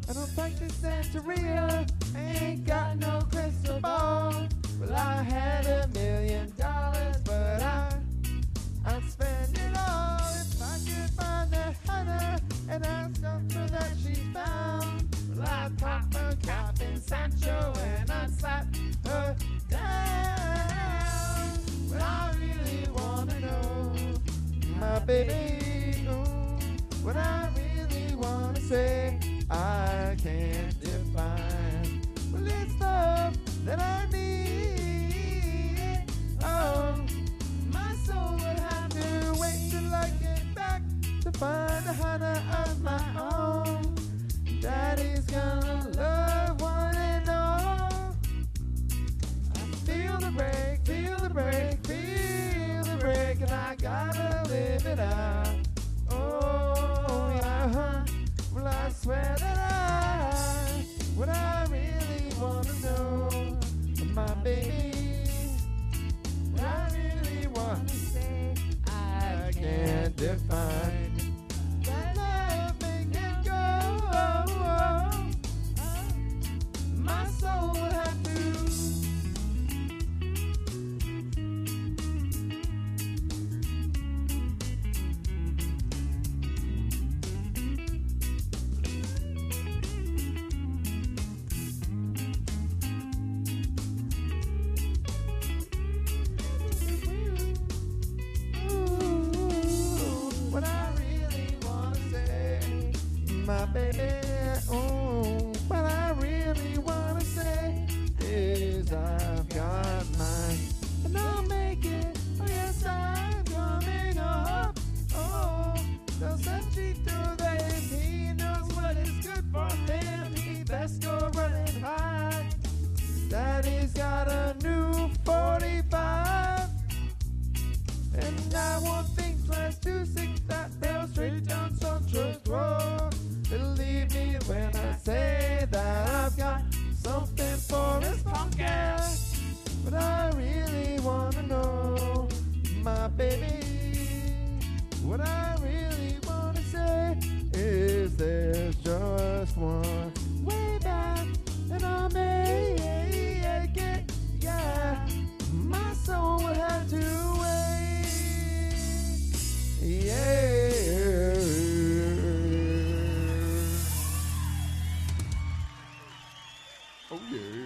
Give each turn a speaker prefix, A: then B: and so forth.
A: I don't practice Santeria, ain't got no crystal ball. Well, I had $1,000,000, but I'd spend it all if I could find that Hannah and ask her that she's found. Well, I'd pop her cap in Sancho and I'd slap her down. But I really wanna know, my baby, what I really wanna say, I can't define. Well, it's love that I need. Oh, my soul would have to wait till I get back to find a Hannah of my own. Daddy's gonna love one and all. I feel the break, feel the break, feel the break, and I gotta live it out. Oh, yeah, well, I swear that what I really wanna know, my baby, what I really wanna say, I can't define. That love make it go. My soul would have to. My baby, what I really wanna say is I've got mine, and I'll make it. Oh yes, I'm coming up. Oh, tell Sanchito that if he knows what is good for him, he best go running hard. Daddy's got a new 45, and I won't think twice to sink that barrel straight down Sancho's throat. Believe me when I say that I've got something for his punk ass. But I really wanna know, my baby, what I really wanna say is there's just one way back, and I'll make it, yeah. My soul will have to wait, yeah. Oh yeah.